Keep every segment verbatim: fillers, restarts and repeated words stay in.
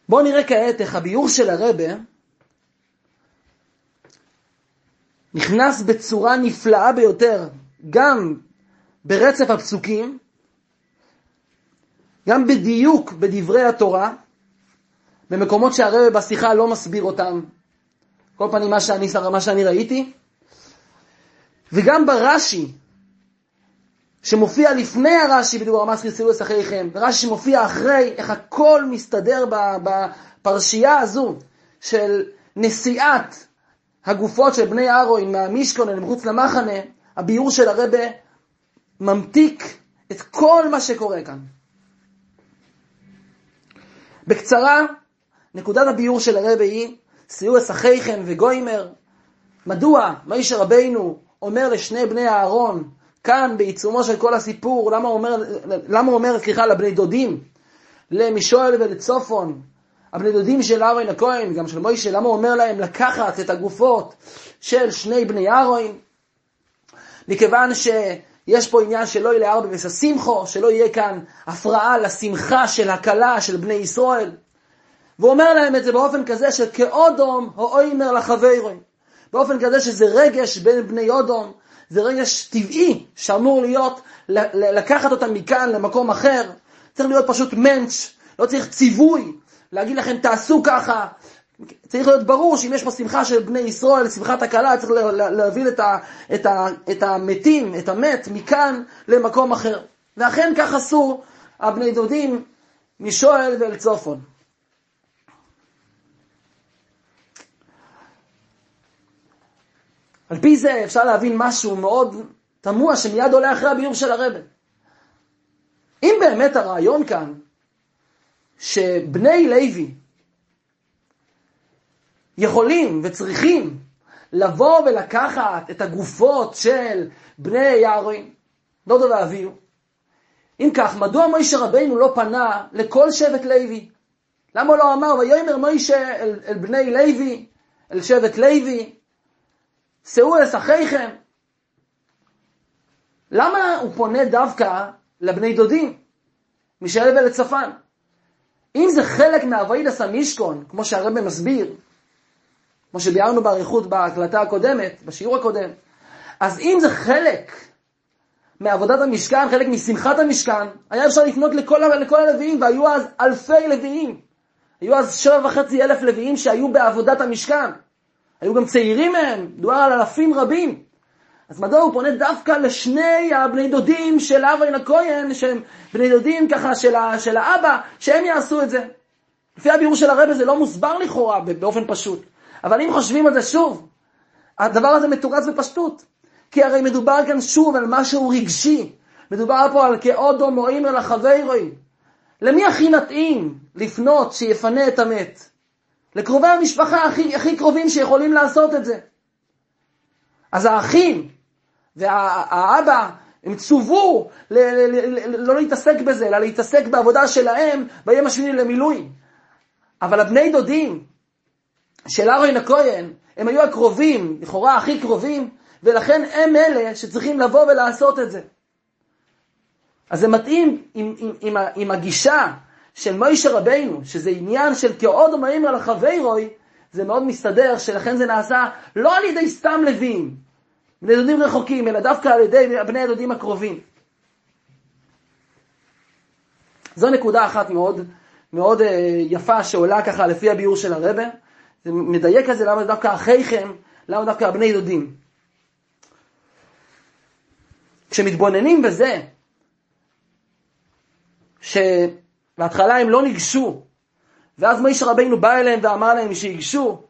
בואו נראה כעת איך הביור של הרבי נכנס בצורה נפלאה ביותר, גם ברצף הפסוקים, גם בדיוק בדברי התורה, במקומות שהרבי בשיחה לא מסביר אותם, כל פנים מה שאני, מה שאני ראיתי, וגם ברש"י, שמופיע לפני הרש"י בדיבור המסחי סילוס אחריכם, רש"י שמופיע אחרי, איך הכל מסתדר בפרשייה הזו של נסיעת הגופות של בני אהרון מהמשכון אל מחוץ למחנה. הביור של הרבי ממתיק את כל מה שקורה כאן. בקצרה, נקודת הביור של הרבי היא סילוס אחריכם וגוימר. מדוע משה רבינו אומר לשני בני אהרון כאן בעיצומו של כל הסיפור, למה הוא אומר, למה הוא אומר, סליחה, לבני דודים, למישואל ולצופון, הבני דודים של אהרון הכהן, גם של מוישה, למה הוא אומר להם לקחת את הגופות של שני בני אהרון? מכיוון שיש פה עניין שלא יהיה להרבה ושמחו, שלא יהיה כאן הפרעה לשמחה של הקלה של בני ישראל. והוא אומר להם את זה באופן כזה של כאודום או אוימר לחברו, באופן כזה שזה רגש בין בני אודום, זה רגש טבעי שאמור להיות, לקחת אותם מכאן למקום אחר. צריך להיות פשוט מנץ', לא צריך ציווי, להגיד לכם תעשו ככה. צריך להיות ברור שאם יש פה שמחה של בני ישראל, שמחת הקלה, צריך להוביל את, ה, את, ה, את המתים, את המת, מכאן למקום אחר. ואכן כך עשו הבני דודים משואל ואל צופון. על פי זה אפשר להבין משהו מאוד תמוה שמיד עולה אחרי הביור של הרבי. אם באמת הרעיון כאן שבני לוי יכולים וצריכים לבוא ולקחת את הגופות של בני אהרון, דודו ואביו, אם כך, מדוע משה רבינו לא פנה לכל שבט לוי? למה לא אמר ויאמר משה אל, אל בני לוי, אל שבט לוי, שאו אל אחיכם? למה הוא פונה דווקא לבני דודים, מישאל ולצפן? אם זה חלק מעבודת המשכון, כמו שהרבי מסביר, כמו שביארנו בעריכות בהקלטה הקודמת, בשיעור הקודם, אז אם זה חלק מעבודת המשכן, חלק משמחת המשכן, היה אפשר לפנות לכל, לכל הלוויים, והיו אז אלפי לוויים. היו אז שבע וחצי אלף לוויים שהיו בעבודת המשכן. היו גם צעירים מהם, דובר על אלפים רבים. אז מדוע הוא פונה דווקא לשני הבני דודים של אהרון הכהן, שהם בני דודים ככה של, ה, של האבא, שהם יעשו את זה? לפי הביאור של הרבי זה לא מוסבר לכאורה באופן פשוט. אבל אם חושבים על זה שוב, הדבר הזה מתורץ בפשטות. כי הרי מדובר כאן שוב על משהו רגשי. מדובר פה על כאודום או אימר לחברו. למי הכי נתאים לפנות שיפנה את המת? לקרובי המשפחה הכי, הכי קרובים שיכולים לעשות את זה. אז האחים והאבא הם צוו ל- ל- ל- לא להתעסק בזה, אלא להתעסק בעבודה שלהם ביום השמיני למילואים. אבל הבני דודים של אהרון הכהן, הם היו הקרובים, לכאורה הכי קרובים, ולכן הם אלה שצריכים לבוא ולעשות את זה. אז זה מתאים עם, עם, עם, עם הגישה של משה רבינו, שזה עניין של כאודום האמר לחברו, זה מאוד מסתדר, שלכן זה נעשה לא על ידי סתם לוויים, בני דודים רחוקים, אלא דווקא על ידי בני הדודים הקרובים. זו נקודה אחת מאוד, מאוד יפה שעולה ככה לפי הביאור של הרבי. זה מדייק על זה למה דווקא אחיכם, למה דווקא הבני דודים. כשמתבוננים בזה, שבהתחלה הם לא ניגשו, ואז משה רבינו בא אליהם ואמר להם שיגשו,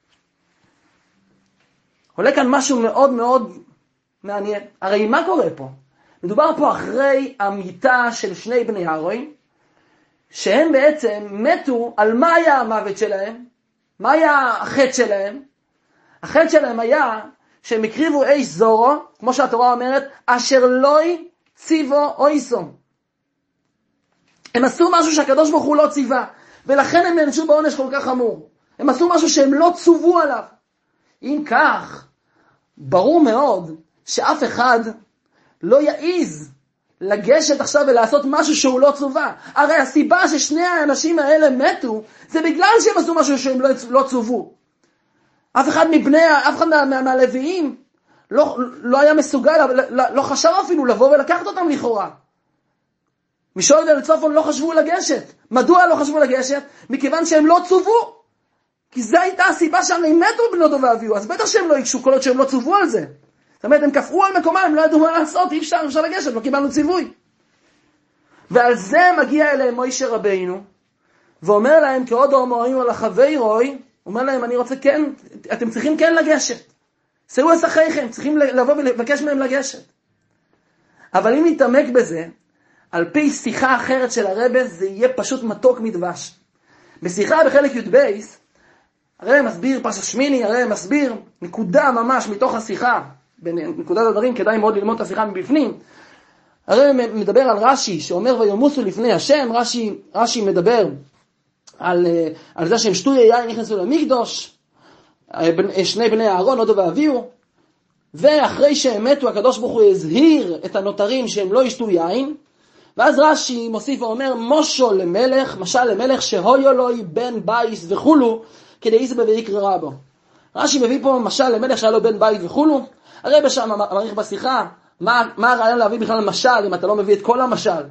עולה כאן משהו מאוד מאוד מעניין. הרי מה קורה פה? מדובר פה אחרי המיטה של שני בני אהרון, שהם בעצם מתו. על מה היה המוות שלהם? מה היה החטא שלהם? החטא שלהם היה שהם הקריבו אש זורו, כמו שהתורה אומרת, אשר לוי ציוו אויסום. הם עשו משהו שהקדוש ברוך הוא לא ציווה, ולכן הם נענשו בעונש כל כך חמור. הם עשו משהו שהם לא צוו עליו. אם כך, ברור מאוד שאף אחד לא יעיז לגשת עכשיו ולעשות משהו שהוא לא צווה. הרי הסיבה ששני האנשים האלה מתו, זה בגלל שהם עשו משהו שהם לא, לא צוו. אף אחד מבני, אף אחד מה, מה, מהלוויים, לא, לא היה מסוגל, לא, לא חשב אפילו לבוא ולקחת אותם לכאורה. משול ולצופון לא חשבו לגשת. מדוע לא חשבו לגשת? מכיוון שהם לא צוו. כי זו הייתה הסיבה שהרי מתו בני דודו ואביהו, אז בטח שהם לא יקשו כל עוד שהם לא צוו על זה. זאת אומרת, הם כפרו על מקומם, הם לא ידעו מה לעשות, אי אפשר, אפשר לגשת, לא קיבלנו ציווי. ועל זה מגיע אליהם מוישה רבינו, ואומר להם, כעוד אומרים על החווי רוי, הוא אומר להם, אני רוצה כן, אתם צריכים כן לגשת. שאו אסכיכם, צריכים לבוא ולבקש מהם לגשת. אבל אם נתעמק בזה, על פי שיחה אחרת של הרב, זה יהיה פשוט מתוק מדבש. בשיחה בחלק י' בייס, הרב מסביר, פרשת שמיני, הרב מסביר, נקודה ממש מתוך השיחה, בנקודת הדברים, כדאי מאוד ללמוד את השיחה מבפנים. הרב מדבר על רש"י, שאומר ויומוסו לפני השם, רש"י, רש"י מדבר על, על זה שהם שתו יין נכנסו למקדוש, שני בני אהרון, דודו ואביהו, ואחרי שהם מתו, הקדוש ברוך הוא הזהיר את הנותרים שהם לא ישתו יין, ואז רש"י מוסיף ואומר, מושו למלך, משל למלך שהויו לוי בן בייס וכולו, כדי יסבה ויקרא רבו. רש"י מביא פה משל למלך שהיה לו בן בית וכולו, הרב שם מעריך בשיחה, מה, מה הרעיון להביא בכלל משל, אם אתה לא מביא את כל המשל?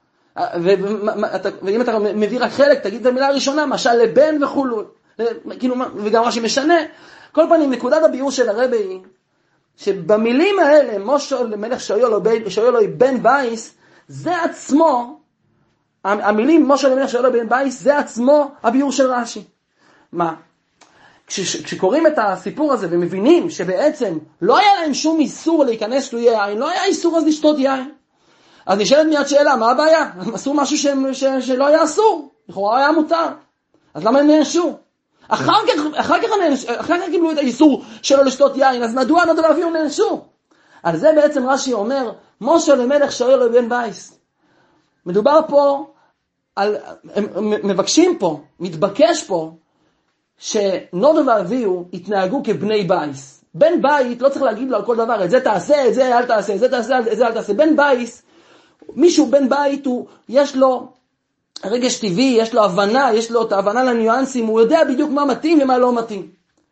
ואם אתה מביא רק חלק, תגיד את המילה הראשונה, משל לבן וכולו. כאילו, וגם רש"י משנה. כל פנים, נקודת הביאור של הרב היא, שבמילים האלה, מושו למלך שהיו לו בן בייס, זה עצמו, המילים מושו למלך שהיו לו בן בייס, זה עצמו הביאור של רש"י. מה? כש, כשקוראים את הסיפור הזה ומבינים שבעצם לא היה להם שום איסור להיכנס לו יין, לא היה איסור אז לשתות יין. אז נשאלת מיד שאלה, מה הבעיה? הם עשו משהו שהם, ש, שלא היה אסור, לכאורה היה מותר. אז למה הם נענשו? אחר כך, אחר כך, אחר כך קיבלו את האיסור שלא לשתות יין, אז מדוע נודו ואביהו נענשו? על זה בעצם רש"י אומר, מושו למלך שהיו לו בן בייס. מדובר פה, על, הם, הם מבקשים פה, מתבקש פה, שנודו ואביהו התנהגו כבני בייס. בן בית לא צריך להגיד לו על כל דבר, את זה תעשה, את זה אל תעשה, את זה תעשה, את זה אל תעשה. בן בייס, מישהו בן בית, הוא, יש לו רגש טבעי, יש לו הבנה, יש לו את ההבנה לניואנסים, הוא יודע בדיוק מה מתאים ומה לא מתאים.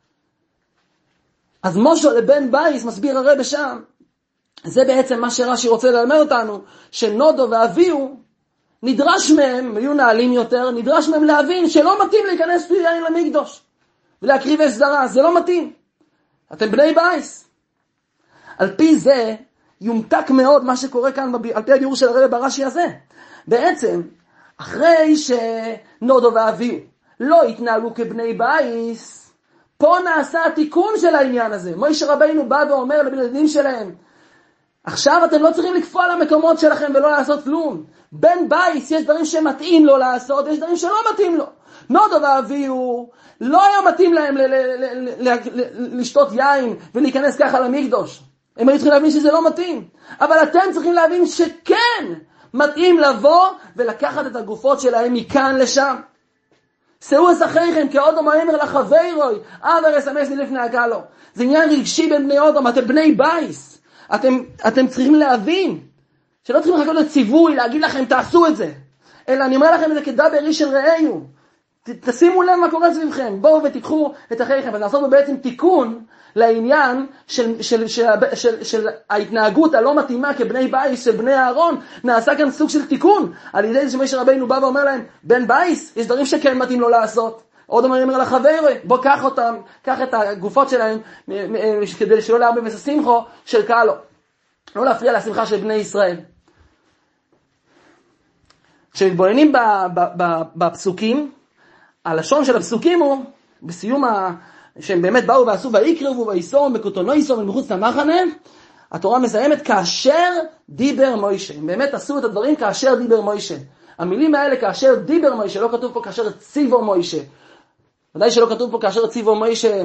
אז מושו לבן בייס, מסביר הרב שם, זה בעצם מה שרש"י רוצה ללמד אותנו, שנודו ואביהו, נדרש מהם, הם היו נעלים יותר, נדרש מהם להבין שלא מתאים להיכנס יין למקדוש, ולהקריב אש זרה, זה לא מתאים. אתם בני בייס. על פי זה, יומתק מאוד מה שקורה כאן, על פי הביאור של הרב ברש"י הזה. בעצם, אחרי שנודו ואביהו לא התנהגו כבני בייס, פה נעשה התיקון של העניין הזה. מוישה רבינו בא ואומר לבני שלהם, עכשיו אתם לא צריכים לקפוא על המקומות שלכם ולא לעשות כלום. בן בייס יש דברים שמתאים לו לעשות, יש דברים שלא מתאים לו. נודו ואביהו לא היה מתאים להם ל- ל- ל- ל- ל- לשתות יין ולהיכנס ככה למקדוש. הם היו צריכים להבין שזה לא מתאים. אבל אתם צריכים להבין שכן מתאים לבוא ולקחת את הגופות שלהם מכאן לשם. שאו אסכיכם כעוד אומרים לחווי רוי, אבר אסמס לי לפני הגלו. זה עניין רגשי בין בני אודם, אתם בני בייס. אתם, אתם צריכים להבין שלא צריכים לחכות לציווי, להגיד לכם תעשו את זה. אלא אני אומר לכם את זה כדבר איש של רעיו. ת, תשימו לב מה קורה סביבכם. בואו ותיקחו את אחריכם. אז נעשות בעצם תיקון לעניין של, של, של, של, של, של ההתנהגות הלא מתאימה כבני בייס של בני אהרון. נעשה כאן סוג של תיקון. על ידי שמשה רבינו בא ואומר להם, בן בייס, יש דברים שכן מתאים לו לעשות. עוד אומר אומר לחברי, בוא קח אותם, קח את הגופות שלהם, כדי שלא להרבה ושמחו של קהלו. לא להפריע לשמחה של בני ישראל. כשמתבוננים בפסוקים, הלשון של הפסוקים הוא, בסיום ה... שהם באמת באו ועשו ויקרבו ויסורם בקוטונו יסורם מחוץ למחנה, התורה מסיימת כאשר דיבר מוישה. הם באמת עשו את הדברים כאשר דיבר מוישה. המילים האלה כאשר דיבר מוישה, לא כתוב פה כאשר ציוו מוישה. ודאי שלא כתוב פה כאשר ציוו מוישה,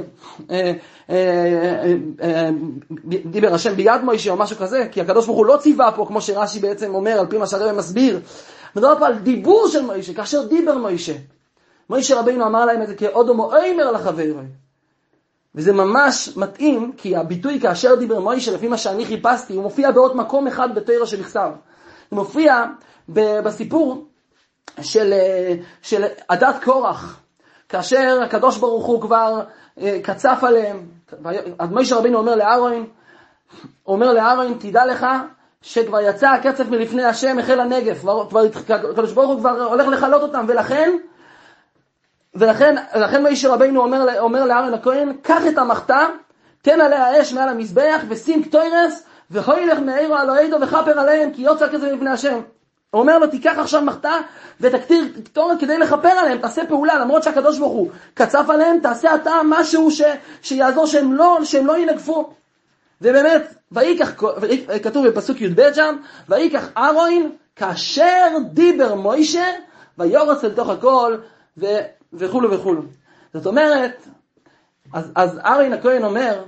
דיבר השם ביד מוישה או משהו כזה, כי הקדוש ברוך הוא לא ציווה פה, כמו שרש"י בעצם אומר, על פי מה שהרב מסביר. מדובר פה על דיבור של מוישה, כאשר דיבר מוישה. מוישה רבינו אמר להם את זה כעוד אומר לחברי. וזה ממש מתאים, כי הביטוי כאשר דיבר מוישה, לפי מה שאני חיפשתי, הוא מופיע בעוד מקום אחד בתורה שנכתב. זה מופיע בסיפור של, של עדת קורח, כאשר הקדוש ברוך הוא כבר קצף עליהם. אז משה רבינו אומר לאהרון, אומר לאהרון, תדע לך שכבר יצא הקצף מלפני השם, החל הנגף, כבר הקדוש ברוך הוא כבר הולך לחלות אותם, ולכן ולכן לכן משה רבינו אומר אומר לאהרון הכהן, קח את המחתה, תן עליה אש מעל המזבח, ושים קטוירס, והוילך מאירו על אוהדו וכפר עליהם, כי יוצא הקצף מלפני השם. הוא אומר לו, תיקח עכשיו מחתה ותקטיר קטורת כדי לכפר עליהם, תעשה פעולה, למרות שהקדוש ברוך הוא קצף עליהם, תעשה אתה משהו ש, שיעזור שהם לא, שהם לא ינגפו. ובאמת, ויקח, כתוב בפסוק י"ב שם, ויקח אהרון כאשר דיבר מוישה, ויורס אל תוך הכל, ו, וכולו וכולו. זאת אומרת, אז, אז אהרון הכהן אומר,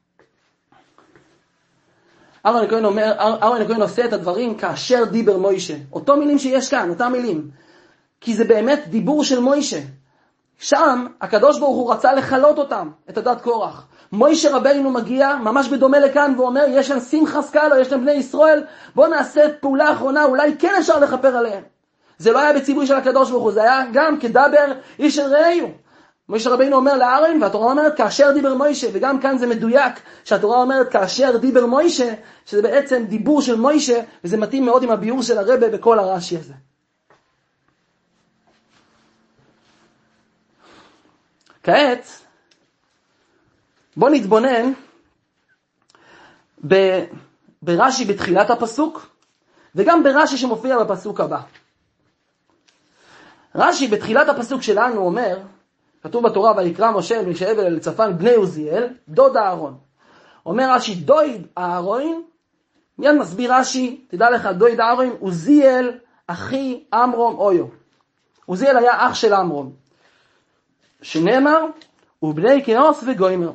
אהרון הכהן אומר, אהרון הכהן עושה את הדברים כאשר דיבר מוישה. אותו מילים שיש כאן, אותם מילים. כי זה באמת דיבור של מוישה. שם הקדוש ברוך הוא רצה לחלות אותם, את עדת קורח. מוישה רבינו מגיע ממש בדומה לכאן ואומר, יש להם שמחה סקאלה, יש להם בני ישראל, בואו נעשה פעולה אחרונה, אולי כן אפשר לכפר עליהם. זה לא היה בציווי של הקדוש ברוך הוא, זה היה גם כדבר איש אל רעהו. משה רבינו אומר לאהרון, והתורה אומרת כאשר דיבר מוישה, וגם כאן זה מדויק שהתורה אומרת כאשר דיבר מוישה, שזה בעצם דיבור של מוישה, וזה מתאים מאוד עם הביור של הרבי בכל הרש"י הזה. כעת, בוא נתבונן ב- ברש"י בתחילת הפסוק, וגם ברש"י שמופיע בפסוק הבא. רש"י בתחילת הפסוק שלנו אומר, כתוב בתורה, ויקרא משה וישאב אל צפן בני עוזיאל, דוד אהרון. אומר רש"י, דוד אהרון, מיד מסביר רש"י, תדע לך, דוד אהרון, עוזיאל, אחי אמרום אויו. עוזיאל היה אח של אמרום. שנאמר, ובני כעוס וגוימר.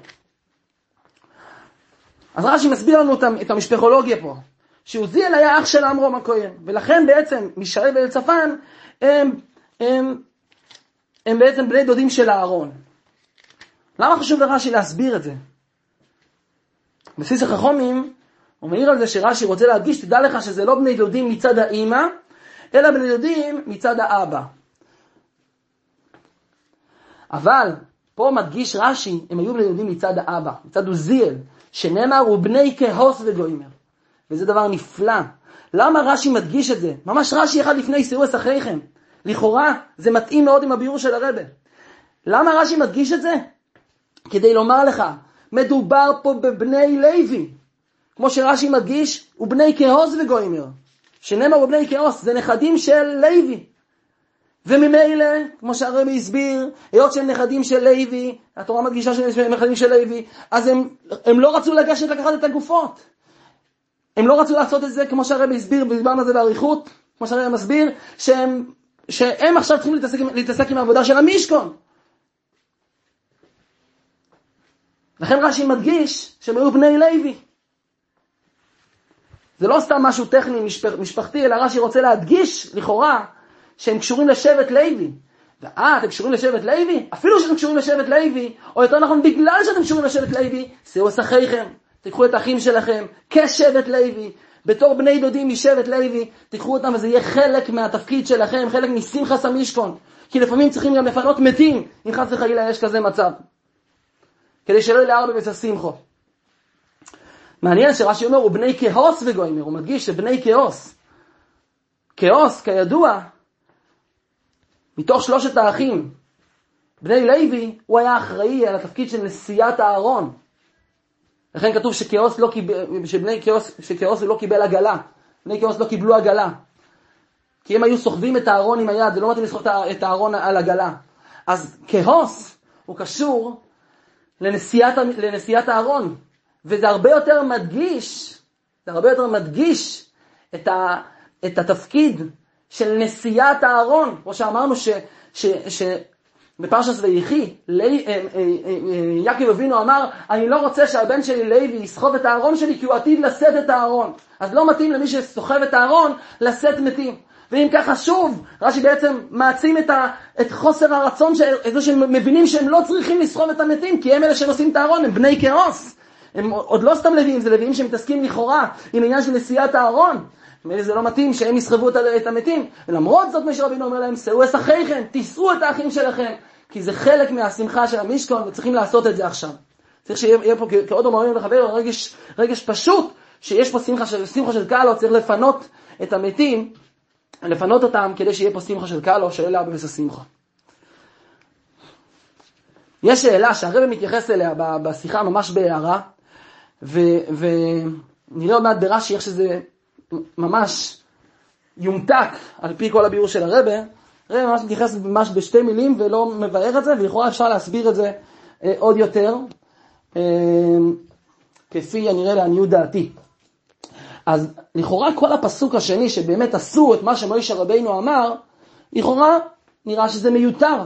אז רש"י מסביר לנו את המשפחולוגיה פה, שעוזיאל היה אח של אמרום הכהן, ולכן בעצם מישאל ואל צפן הם, הם, הם בעצם בני דודים של אהרון. למה חשוב לרש"י להסביר את זה? בסיס החכמים הוא מעיר על זה שרש"י רוצה להדגיש, תדע לך שזה לא בני דודים מצד האמא, אלא בני דודים מצד האבא. אבל פה מדגיש רש"י, הם היו בני דודים מצד האבא, מצד עוזיאל, שנאמר הוא בני כהוס וגוימר. וזה דבר נפלא. למה רש"י מדגיש את זה? ממש רש"י אחד לפני סירוס אחריכם. לכאורה זה מתאים מאוד עם הביור של הרבי. למה רש"י מדגיש את זה? כדי לומר לך, מדובר פה בבני לוי. כמו שרש"י מדגיש, הוא בני כהוס וגוימר. שנאמר הוא בני כהוס, זה נכדים של לוי. וממילא, כמו שהרבי הסביר, היות שהם נכדים של לוי, התורה מדגישה שהם נכדים של לוי, אז הם, הם לא רצו לגשת לקחת את הגופות. הם לא רצו לעשות את זה, כמו שהרבי הסביר, ודיברנו על זה באריכות, כמו שהרבי מסביר, שהם, שהם עכשיו צריכים להתעסק, להתעסק עם העבודה של המשכון. לכן רש"י מדגיש שהם היו בני לוי. זה לא סתם משהו טכני משפח, משפחתי, אלא רש"י רוצה להדגיש, לכאורה, שהם קשורים לשבט לוי. ואה, אתם קשורים לשבט לוי? אפילו שאתם קשורים לשבט לוי, או יותר נכון, בגלל שאתם קשורים לשבט לוי, שאו שכיכם, תיקחו את האחים שלכם כשבט לוי, בתור בני דודים משבט לוי, תיקחו אותם וזה יהיה חלק מהתפקיד שלכם, חלק משמחת המשכון. כי לפעמים צריכים גם לפנות מתים, אם חס וחלילה יש כזה מצב. כדי שלא יהיה להרבה בית השמחו. מעניין שרש"י אומר, הוא בני כהוס וגוימר, הוא מדגיש שבני כהוס. כהוס, כידוע, מתוך שלושת האחים, בני לוי, הוא היה אחראי על התפקיד של נשיאת הארון. לכן כתוב שכהוס לא קיבל, שבני כהוס, שכהוס הוא לא קיבל עגלה. בני כהוס לא קיבלו עגלה. כי הם היו סוחבים את הארון עם היד, זה לא מתאים לסחוב את הארון על עגלה. אז כהוס הוא קשור לנשיאת, לנשיאת הארון. וזה הרבה יותר מדגיש, זה הרבה יותר מדגיש את, ה, את התפקיד של נשיאת הארון. כמו שאמרנו ש, ש, ש, בפרשת ויחי, יעקב אבינו אמר, אני לא רוצה שהבן שלי לוי יסחוב את הארון שלי, כי הוא עתיד לשאת את הארון. אז לא מתאים למי שסוחב את הארון לשאת מתים. ואם ככה שוב, רש"י בעצם מעצים את, ה, את חוסר הרצון, איזו שהם מבינים שהם לא צריכים לסחוב את המתים, כי הם אלה שנושאים את הארון, הם בני כהוס. הם עוד לא סתם לוויים, זה לוויים שמתעסקים לכאורה עם עניין של נשיאת הארון. זה לא מתאים שהם יסחבו את המתים. ולמרות זאת משה רבינו אומר להם, שאו את אחיכם, תישאו את האחים שלכם, כי זה חלק מהשמחה של המשכון, וצריכים לעשות את זה עכשיו. צריך שיהיה פה, כעוד אומרים לחבר, רגש, רגש פשוט, שיש פה שמחה של, שמחה של קהלו, צריך לפנות את המתים, לפנות אותם כדי שיהיה פה שמחה של קהלו, שאלה בבס השמחה. יש שאלה שהרבא מתייחס אליה בשיחה ממש בהערה, ונראה עוד מעט ברש"י איך שזה ממש יומתק על פי כל הביאור של הרבא. הרבא ממש מתייחס ממש בשתי מילים ולא מבאר את זה, ולכאורה אפשר להסביר את זה אה, עוד יותר, אה, כפי הנראה לעניות דעתי. אז לכאורה כל הפסוק השני שבאמת עשו את מה שמשה רבינו אמר, לכאורה נראה שזה מיותר.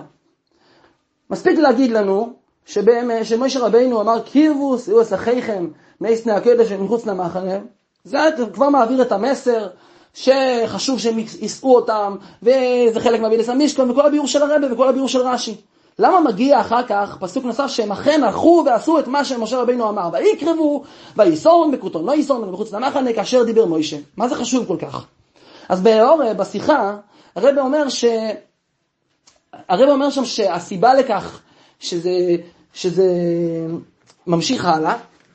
מספיק להגיד לנו שמשה רבינו אמר קירבו שאו את אחיכם משנאי הקודש מחוץ למחנה. זה כבר מעביר את המסר שחשוב שהם יישאו אותם, וזה חלק מהבילס המשכון וכל הביאור של הרבא וכל הביאור של רש"י. למה מגיע אחר כך פסוק נוסף שהם אכן הלכו ועשו את מה שמשה רבינו אמר, ויקרבו ויסורון בכותו לא יסורון מחוץ למחנה כאשר דיבר מוישה? מה זה חשוב כל כך? אז באור בשיחה הרבא אומר ש הרבא אומר שם שהסיבה לכך שזה שזה ממשיך הלאה,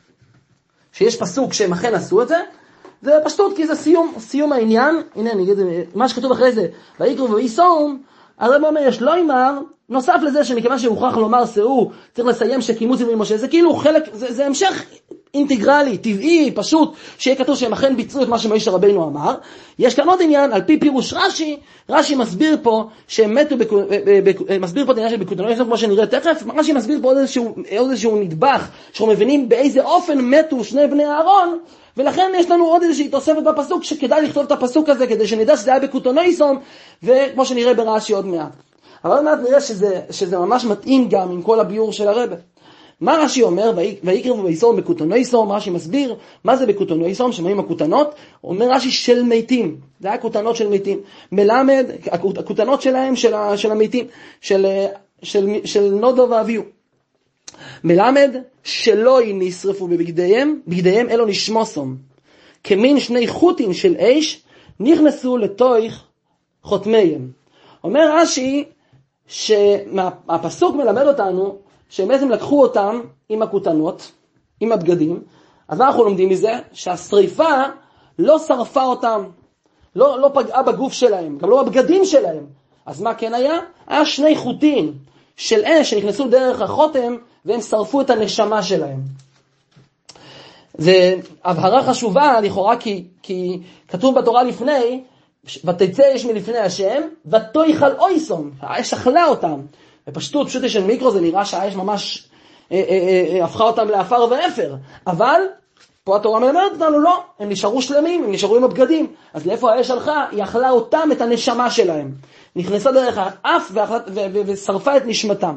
שיש פסוק שהם אכן עשו את זה, זה פשטות כי זה סיום, סיום העניין. הנה אני אגיד מה שכתוב אחרי זה, ויקרבו ויסורון. הרב אומר, יש לא אמר, נוסף לזה שמכיוון שהוכרח לומר שאו, צריך לסיים שקימו ציווי משה, זה כאילו חלק, זה, זה המשך אינטגרלי, טבעי, פשוט, שיהיה כתוב שהם אכן ביצעו את מה שמשה רבינו אמר. יש כאן עוד עניין, על פי פירוש רש"י, רש"י מסביר פה שהם מתו, בק... מסביר פה את העניין של בקוטנו, כמו שנראה תכף, רש"י מסביר פה עוד איזשהו, עוד איזשהו נדבך, שאנחנו מבינים באיזה אופן מתו שני בני אהרון, ולכן יש לנו עוד איזושהי תוספת בפסוק שכדאי לכתוב את הפסוק הזה כדי שנדע שזה היה בקוטונויסום, וכמו שנראה ברש"י עוד מעט. אבל עוד מעט נראה שזה, שזה ממש מתאים גם עם כל הביאור של הרבא. מה רש"י אומר? ויקרבו ויסורון בקוטונויסום, רש"י מסביר מה זה בקוטונויסום, שמעים הקוטנות, אומר רש"י של מתים, זה היה קוטנות של מתים, מלמד, הקוטנות שלהם של, של המתים, של, של, של נודו ואביו. מלמד שלא נשרפו בבגדיהם, בגדיהם אלו נשמוסום. כמין שני חוטים של אש נכנסו לתוך חותמיהם. אומר רש"י שהפסוק מלמד אותנו שהם בעצם לקחו אותם עם הכותנות, עם הבגדים. אז מה אנחנו לומדים מזה? שהשריפה לא שרפה אותם, לא, לא פגעה בגוף שלהם, גם לא בבגדים שלהם. אז מה כן היה? היה שני חוטים של אש שנכנסו דרך החותם, והם שרפו את הנשמה שלהם. זה הבהרה חשובה לכאורה, כי, כי כתוב בתורה לפני, ותצא אש מלפני השם, ותויכל אויסום, האש אכלה אותם. בפשטות, פשוט של מיקרו, זה נראה שהאש ממש אה, אה, אה, הפכה אותם לאפר ואפר. אבל פה התורה מלמדת אותנו, לא, הם נשארו שלמים, הם נשארו עם הבגדים. אז לאיפה האש הלכה? היא אכלה אותם, את הנשמה שלהם. נכנסה דרך האף ושרפה את נשמתם.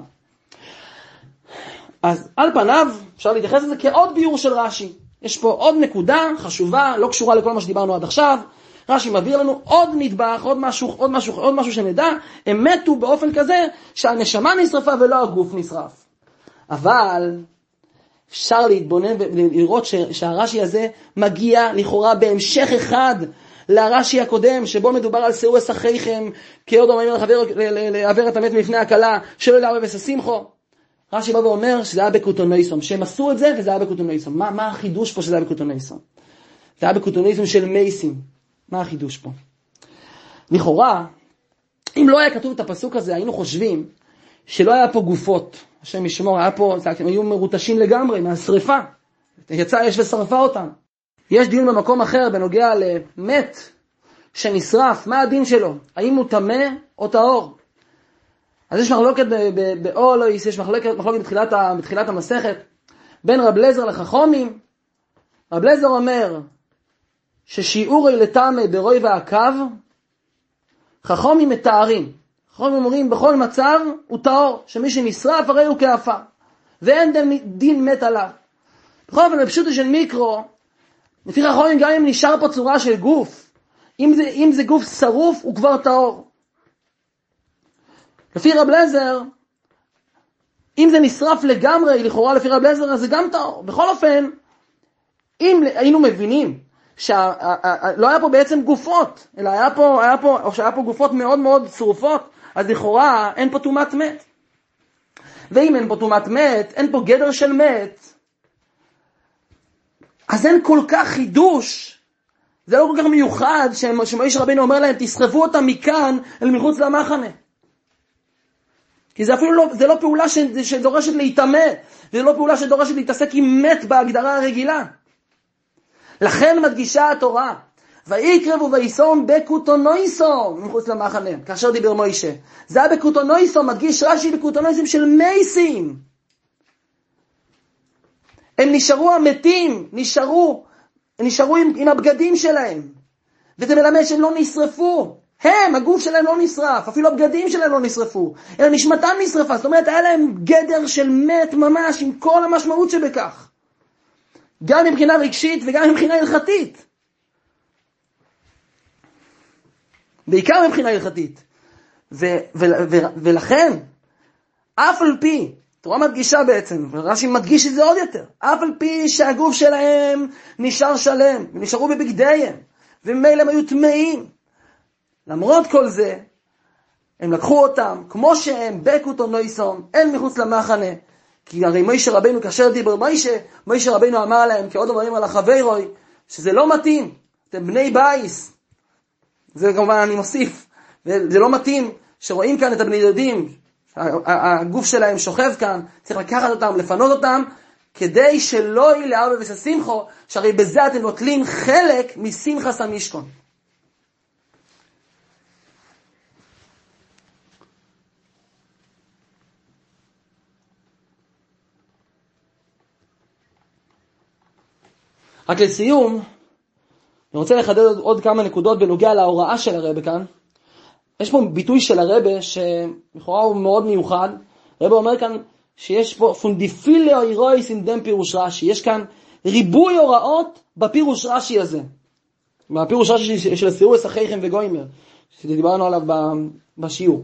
אז על פניו אפשר להתייחס לזה כעוד ביאור של רש"י. יש פה עוד נקודה חשובה, לא קשורה לכל מה שדיברנו עד עכשיו. רש"י מביא לנו עוד נדבך, עוד משהו, עוד משהו, עוד משהו שנדע. הם מתו באופן כזה שהנשמה נשרפה ולא הגוף נשרף. אבל אפשר להתבונן ולראות שהרש"י הזה מגיע לכאורה בהמשך אחד לרש"י הקודם, שבו מדובר על שאו את אחיכם, כעוד אומרים לחבר לעבר את המת מלפני הקלה, שלא לערבב את השמחו. רש"י בא ואומר שזה היה בקוטונויסום, שהם עשו את זה וזה היה בקוטונויסום. מה, מה החידוש פה שזה היה בקוטונויסום? זה היה בקוטונויסום של מייסים. מה החידוש פה? לכאורה, אם לא היה כתוב את הפסוק הזה, היינו חושבים שלא היה פה גופות. השם ישמור, היה פה, הם היו מרוטשים לגמרי מהשריפה. יצא אש ושרפה אותם. יש דיון במקום אחר בנוגע למת שנשרף, מה הדין שלו? האם הוא טמא או טהור? אז יש מחלוקת באולויס, יש מחלוקת, מחלוקת בתחילת, בתחילת המסכת, בין רב לזר לחכומים. רב לזר אומר, ששיעורי לטמא ברוי ועקב, חכומים מתארים. חכומים אומרים, בכל מצב הוא טהור, שמי שנשרף הרי הוא כאפה, ואין דין מת עליו. בכל אופן, בפשוטו של מיקרו, לפי חכומים גם אם נשאר פה צורה של גוף, אם זה, אם זה גוף שרוף, הוא כבר טהור. לפי רב לזר, אם זה נשרף לגמרי, לכאורה לפי רב לזר, אז זה גם טהור. בכל אופן, אם היינו מבינים שלא היה פה בעצם גופות, אלא היה פה, היה פה, או שהיה פה גופות מאוד מאוד צרופות, אז לכאורה אין פה תומת מת. ואם אין פה תומת מת, אין פה גדר של מת, אז אין כל כך חידוש, זה לא כל כך מיוחד, שמוישה רבינו אומר להם, תסחבו אותם מכאן אל מחוץ למחנה. כי זה אפילו לא, זה לא פעולה שדורשת להתאמה, זה לא פעולה שדורשת להתעסק עם מת בהגדרה הרגילה. לכן מדגישה התורה, ויקרבו ויסום בקוטונויסום מחוץ למחנה, כאשר דיבר מוישה. זה היה בקוטונויסום, מדגיש רש"י בקוטונויסום של מייסים. הם נשארו המתים, נשארו, נשארו עם, עם הבגדים שלהם. וזה מלמד שהם לא נשרפו. הם, הגוף שלהם לא נשרף, אפילו הבגדים שלהם לא נשרפו, אלא נשמתם נשרפה. זאת אומרת, היה להם גדר של מת ממש, עם כל המשמעות שבכך. גם מבחינה רגשית וגם מבחינה הלכתית. בעיקר מבחינה הלכתית. ו- ו- ו- ולכן, אף על פי, תורה מדגישה בעצם, ורש"י מדגיש את זה עוד יותר, אף על פי שהגוף שלהם נשאר שלם, ונשארו בבגדיהם, וממילא הם היו טמאים, למרות כל זה, הם לקחו אותם, כמו שהם, בקוטונויסום, אל מחוץ למחנה, כי הרי מוישה רבינו, כאשר דיבר מוישה, מוישה רבינו אמר להם, כעוד אומרים על החברוי, שזה לא מתאים, אתם בני בייס, זה כמובן אני מוסיף, זה לא מתאים, שרואים כאן את הבני דודים, הגוף שלהם שוכב כאן, צריך לקחת אותם, לפנות אותם, כדי שלא יהיה לארבע ושמחו, שהרי בזה אתם נוטלים חלק משמחת המשכון. רק לסיום, אני רוצה לחדד עוד כמה נקודות בנוגע להוראה של הרב כאן. יש פה ביטוי של הרב שלכאורה הוא מאוד מיוחד. הרב אומר כאן שיש פה פונדיפיליו אירויס עם דם פירוש רש"י. יש כאן ריבוי הוראות בפירוש רש"י הזה. בפירוש רש"י של הסירוס אחייכם וגוימר, שדיברנו עליו בשיעור.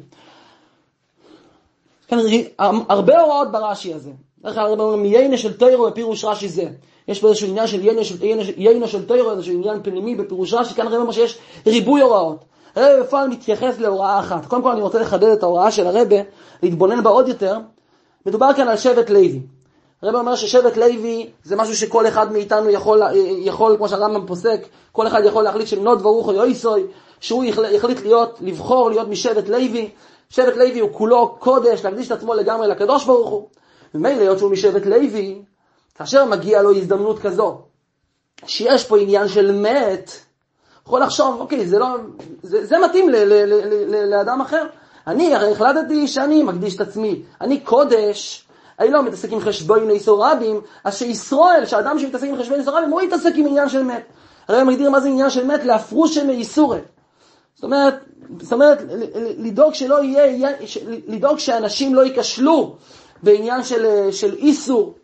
כאן הרבה הוראות ברש"י הזה. איך הרב אומר מיינה של תוירו בפירוש רש"י זה. יש פה איזשהו עניין של יינה של, יינה של תוירו, איזשהו עניין פנימי בפירוש רש"י. כאן הרב אומר שיש ריבוי הוראות. הרב בפועל מתייחס להוראה אחת. קודם כל אני רוצה לחדד את ההוראה של הרב, להתבונן בה עוד יותר. מדובר כאן על שבט לוי. הרב אומר ששבט לוי זה משהו שכל אחד מאיתנו יכול, יכול כמו שהרמב"ם פוסק, כל אחד יכול להחליט שנוד ברוך או יויסוי, שהוא יחליט להיות, לבחור להיות משבט לוי. שבט לוי הוא כולו קודש, להקדיש את עצמו לגמרי לקדוש ברוך הוא. ומילא להיות שהוא משבט לוי, כאשר מגיע לו הזדמנות כזו, שיש פה עניין של מת, יכול לחשוב, אוקיי, זה לא, זה, זה מתאים ל, ל, ל, ל, לאדם אחר. אני הרי החלטתי שאני מקדיש את עצמי, אני קודש, אני לא מתעסק עם חשבון איסור רבים, אז שישראל, שהאדם שמתעסק עם חשבון איסור רבים, הוא יתעסק עם עניין של מת. הרי מגדיר מה זה עניין של מת, להפרוש מאיסורי. זאת אומרת, זאת אומרת, לדאוג שלא יהיה, לדאוג שאנשים לא ייכשלו בעניין של, של איסור.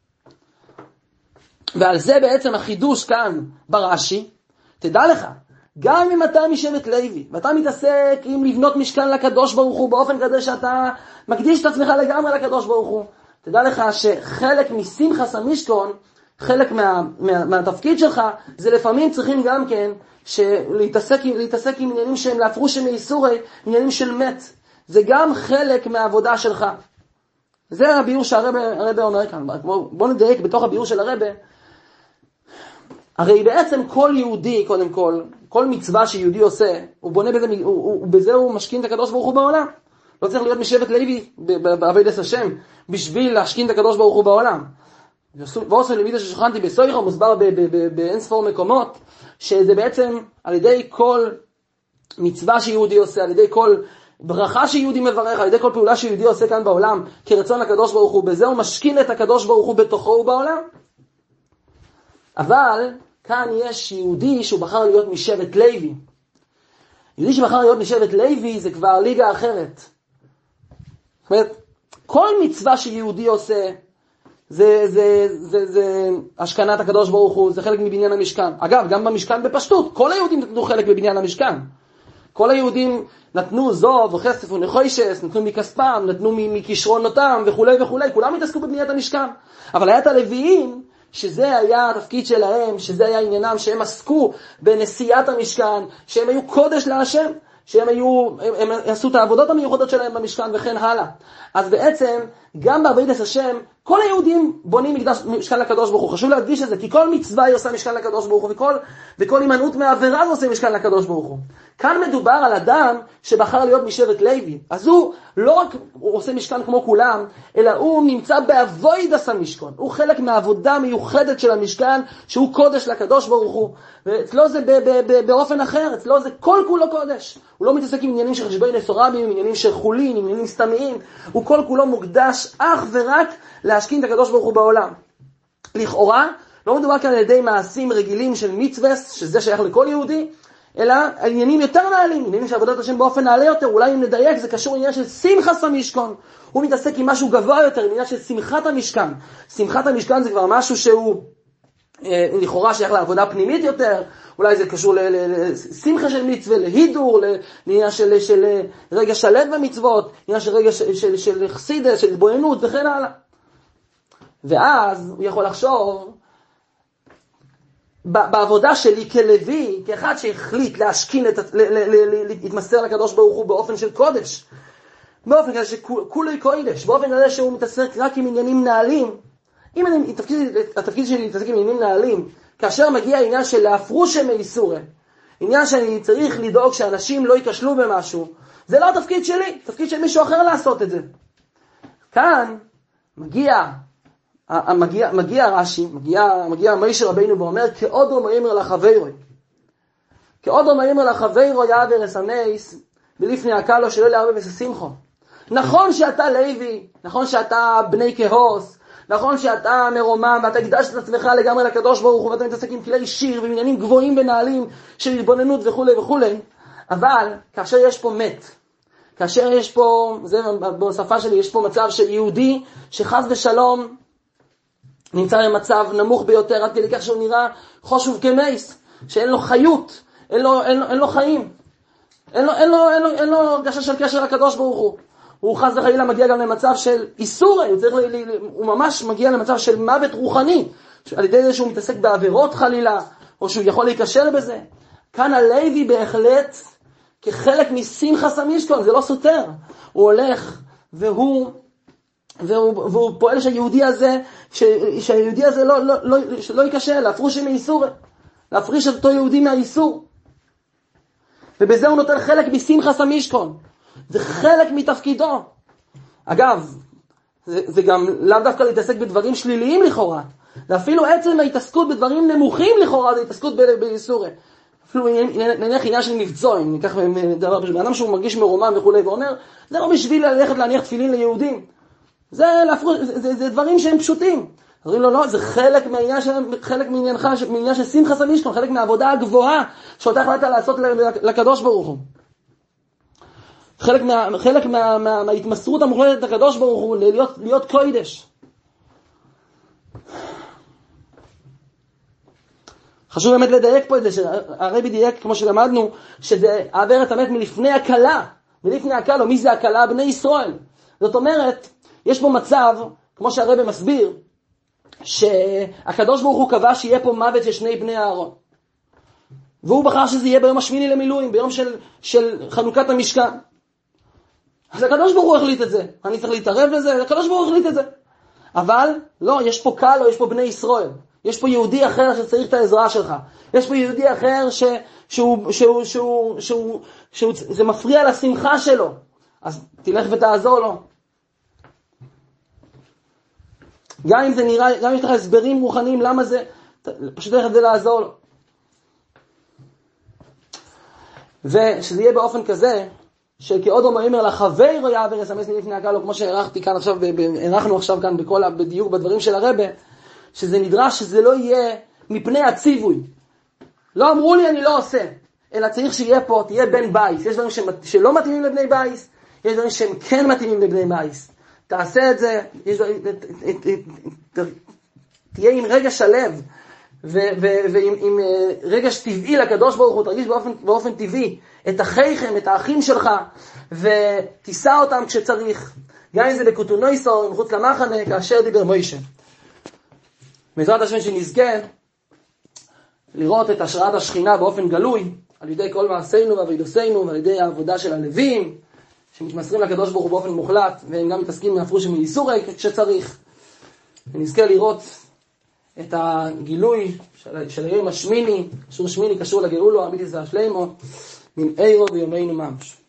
ועל זה בעצם החידוש כאן ברש"י. תדע לך, גם אם אתה משבט לוי, ואתה מתעסק עם לבנות משכן לקדוש ברוך הוא, באופן כזה שאתה מקדיש את עצמך לגמרי לקדוש ברוך הוא, תדע לך שחלק משמחת המשכון, חלק מה, מה, מהתפקיד שלך, זה לפעמים צריכים גם כן, להתעסק, להתעסק עם עניינים שהם להפרוש מאיסורי, עניינים של מת. זה גם חלק מהעבודה שלך. זה הביור שהרבא אומר כאן. בוא, בוא נדייק בתוך הביור של הרבא. הרי בעצם כל יהודי, קודם כל, כל מצווה שיהודי עושה, הוא בונה בזה, הוא, הוא, בזה הוא משכין את הקדוש ברוך הוא בעולם. לא צריך להיות משבט לוי בעבודת השם, בשביל להשכין את הקדוש ברוך הוא בעולם. ועושה לוידה ששכנתי בסוירו, מוסבר באין ספור מקומות, שזה בעצם על ידי כל מצווה שיהודי עושה, על ידי כל ברכה שיהודי מברך, על ידי כל פעולה שיהודי עושה כאן בעולם, כרצון הקדוש ברוך הוא, בזה הוא משכין את הקדוש ברוך הוא בתוכו ובעולם. אבל כאן יש יהודי שהוא בחר להיות משבט לוי. יהודי שבחר להיות משבט לוי זה כבר ליגה אחרת. זאת אומרת, כל מצווה שיהודי עושה, זה, זה, זה, זה השכנת הקדוש ברוך הוא, זה חלק מבניין המשכן. אגב, גם במשכן בפשטות, כל היהודים נתנו חלק בבניין המשכן. כל היהודים נתנו זוב וכסף ונחושס, נתנו מכספם, נתנו מכישרונותם וכו' וכו', כולם התעסקו בבניית המשכן. אבל היה את הלוויים שזה היה התפקיד שלהם, שזה היה עניינם, שהם עסקו בנשיאת המשכן, שהם היו קודש להשם, שהם היו, הם, הם עשו את העבודות המיוחדות שלהם במשכן וכן הלאה. אז בעצם, גם בעבודת השם, כל היהודים בונים מקדש, משכן לקדוש ברוך הוא. חשוב להדגיש את זה, כי כל מצווה היא עושה משכן לקדוש ברוך הוא, וכל, וכל הימנעות מעבירה עושה משכן לקדוש ברוך הוא. כאן מדובר על אדם שבחר להיות משבט לוי. אז הוא לא רק הוא עושה משכן כמו כולם, אלא הוא נמצא בעבודת המשכן. הוא חלק מהעבודה המיוחדת של המשכן, שהוא קודש לקדוש ברוך הוא. ואצלו זה ב- ב- ב- באופן אחר, אצלו זה כל כולו קודש. הוא לא מתעסק עם עניינים של חשבון נסורבים, עם עניינים של חולין, עם עניינים סתמיים. הוא כל כולו מוקדש אך ורק להשכין את הקדוש ברוך הוא בעולם. לכאורה, לא מדובר כאן על ידי מעשים רגילים של מצווס, שזה שייך לכל יהודי, אלא עניינים יותר נעלים, עניינים של עבודת השם באופן נעלה יותר. אולי אם נדייק, זה קשור לעניין של שמחת המשכן. הוא מתעסק עם משהו גבוה יותר, עניין של שמחת המשכן. שמחת המשכן זה כבר משהו שהוא אה, לכאורה שייך לעבודה פנימית יותר. אולי זה קשור לשמחה של מצווה, להידור, לעניין של, של רגע שלד במצוות, עניין של רגע של, של, של חסידות, של התבוננות וכן הלאה. ואז הוא יכול לחשוב, בעבודה שלי כלוי, כאחד שהחליט להשכין, להתמסר לקדוש ברוך הוא באופן של קודש, באופן כזה שכולו קודש, באופן כזה שהוא מתעסק רק עם עניינים נעלים. אם אני, התפקיד, התפקיד שלי להתעסק עם עניינים נעלים, כאשר מגיע העניין של להפרוש מאיסורה, עניין שאני צריך לדאוג שאנשים לא ייכשלו במשהו, זה לא התפקיד שלי, תפקיד של מישהו אחר לעשות את זה. כאן מגיע מגיע, מגיע רש"י, מגיע, מגיע משה רבינו ואומר, כעוד אומרים לחברו, כעוד אומרים לחברו יעבר אסמייס, ולפני הקלו שלא להרבה וסשמחו. נכון שאתה לוי, נכון שאתה בני כהוס, נכון שאתה מרומם, ואתה הקדשת את עצמך לגמרי לקדוש ברוך הוא, ואתה מתעסק עם כלי שיר, ועניינים גבוהים ונעלים של התבוננות וכו' וכו', אבל כאשר יש פה מת, כאשר יש פה, זה בשפה שלי, יש פה מצב של יהודי, שחס ושלום, נמצא במצב נמוך ביותר, עד כדי כך שהוא נראה חושב כמייס, שאין לו חיות, אין לו, אין לו, אין לו חיים, אין לו, אין לו, אין לו, אין לו הרגשה של קשר לקדוש ברוך הוא. הוא חס וחלילה מגיע גם למצב של איסור, הוא, צריך, הוא ממש מגיע למצב של מוות רוחני, על ידי זה שהוא מתעסק בעבירות חלילה, או שהוא יכול להיקשר בזה. כאן הלוי בהחלט, כחלק משמחת המשכן, זה לא סותר. הוא הולך והוא... והוא, והוא פועל שהיהודי הזה, ש, שהיהודי הזה לא, לא, לא, לא יקשה, להפרוש מאיסור, להפריש את אותו יהודי מהאיסור. ובזה הוא נותן חלק בשמחת המשכן. זה חלק מתפקידו. אגב, זה, זה גם לאו דווקא להתעסק בדברים שליליים לכאורה. ואפילו עצם ההתעסקות בדברים נמוכים לכאורה, זה התעסקות באיסור. אפילו נניח עניין של מבצועים, ניקח דבר פשוט, באדם שהוא מרגיש מרומם וכו' ואומר, זה לא בשביל ללכת להניח תפילין ליהודים. זה, להפרוש, זה, זה, זה דברים שהם פשוטים. אומרים לו, לא, זה חלק מהעניין של, חלק מעניינך, מעניין של שמחת המשכן, חלק מהעבודה הגבוהה שאותה החלטת לעשות לקדוש ברוך הוא. חלק מה, חלק מה, מה, מההתמסרות המוחלטת לקדוש ברוך הוא, להיות, להיות קודש. חשוב באמת לדייק פה את זה, שהרבי דייק, כמו שלמדנו, שזה עבר את המת מלפני הקלה, מלפני הקלה, מי זה הקלה? בני ישראל. זאת אומרת, יש פה מצב, כמו שהרבי מסביר, שהקדוש ברוך הוא קבע שיהיה פה מוות של שני בני אהרון. והוא בחר שזה יהיה ביום השמיני למילואים, ביום של, של חנוכת המשכן. אז הקדוש ברוך הוא החליט את זה. אני צריך להתערב לזה, הקדוש ברוך הוא החליט את זה. אבל לא, יש פה קל או יש פה בני ישראל. יש פה יהודי אחר שצריך את העזרה שלך. יש פה יהודי אחר ש, שהוא, שהוא, שהוא, שהוא, שהוא, זה מפריע לשמחה שלו. אז תלך ותעזור לו. גם אם זה נראה, גם אם יש לך הסברים רוחניים, למה זה, פשוט תלך את זה לעזור לו. ושזה יהיה באופן כזה, שכעוד אומרים על החבר יעבר יסמס לפני הקהל, כמו שהערכתי כאן עכשיו, הערכנו עכשיו כאן בכל, בדיוק בדברים של הרבה, שזה נדרש שזה לא יהיה מפני הציווי. לא אמרו לי אני לא עושה, אלא צריך שיהיה פה, תהיה בן בייס. יש דברים שלא מתאימים לבני בייס, יש דברים שהם כן מתאימים לבני בייס. תעשה את זה, תהיה עם רגש הלב, ועם רגש טבעי לקדוש ברוך הוא, תרגיש באופן, באופן טבעי את אחיכם, את האחים שלך, ותישא אותם כשצריך, גם אם זה בקוטונויסו, מחוץ למחנה, כאשר דיבר מוישה. בעזרת השם שנזכה לראות את השראת השכינה באופן גלוי, על ידי כל מעשינו ועבודתנו, ועל ידי העבודה של הלווים, שמתמסרים לקדוש ברוך הוא באופן מוחלט, והם גם מתעסקים מהפרוש ומייסורי כשצריך. ונזכה לראות את הגילוי של, של היום השמיני, קשור שמיני, קשור לגאולו, אמיתי זה השלימו, מן אירו ויומנו ממש.